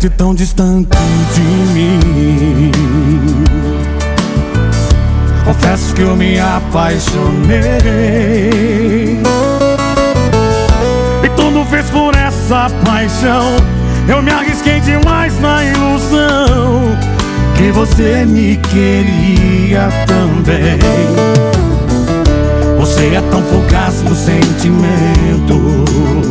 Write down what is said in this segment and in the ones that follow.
perto e tão distante de mim. Confesso que eu me apaixonei, e tudo fez por essa paixão. Eu me arrisquei demais na ilusão que você me queria também. Você é tão fugaz no sentimento,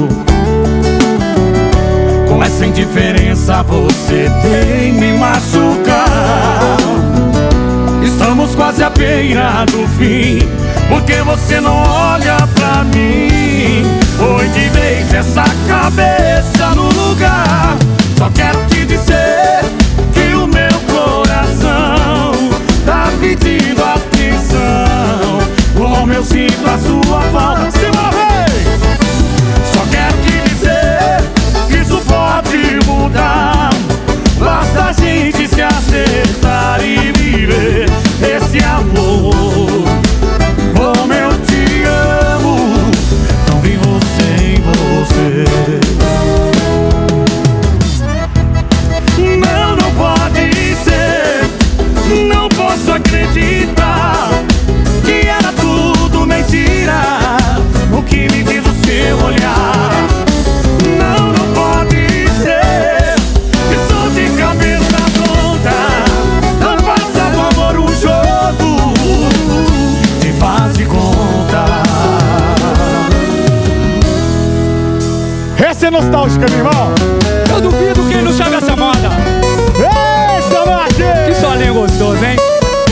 com essa indiferença você tem me machucar. Estamos quase à beira do fim, porque você não olha pra mim. Foi de vez essa cabeça no lugar. Só quero te dizer que o meu coração tá pedindo atenção. Como eu sinto a sua falta. Se morrer, só quero te dizer que isso pode mudar. Basta a gente se acertar e viver esse amor. Como eu te amo, não vivo sem você. Não, não pode ser. Não posso acreditar que era tudo mentira o que me diz o seu olhar. Não, não pode ser. Estou de cabeça pronta. Não passa do amor um jogo de faz de conta. Essa é nostálgica, meu irmão. Eu duvido quem não sabe essa moda. Eita, Mate! Que solinho gostoso, hein?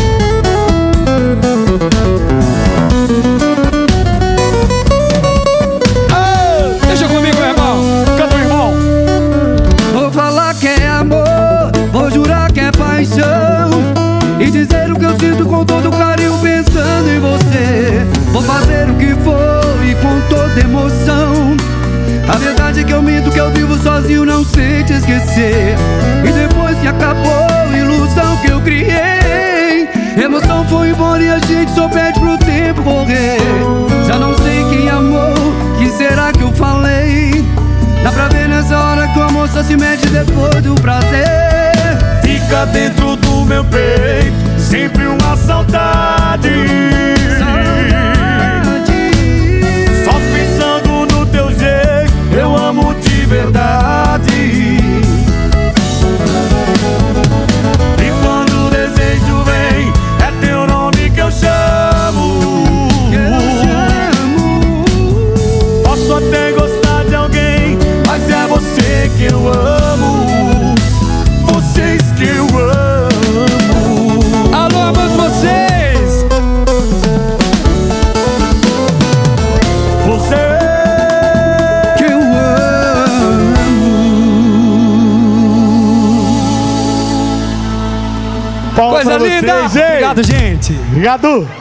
Deixa comigo, meu irmão. Canta, meu irmão. Vou falar que é amor, vou jurar que é paixão, e dizer o que eu sinto com todo carinho pensando em você. Vou fazer o que for e com toda emoção. A verdade é que eu minto, que eu vivo sozinho, não sei te esquecer. E depois que acabou a ilusão que eu criei, emoção foi embora e a gente só pede pro tempo correr. Já não sei quem amou, que será que eu falei? Dá pra ver nessa hora que o amor só se mede depois do prazer. Fica dentro do meu peito sempre uma saudade. Só pensando no teu jeito, eu amo de verdade. E quando o desejo vem, é teu nome que eu chamo. Posso até gostar de alguém, mas é você que eu amo. Vocês que eu amo. Alô, amo vocês. Você Que eu amo. Palmas Coisa pra linda. vocês, hein? Obrigado, gente. Obrigado.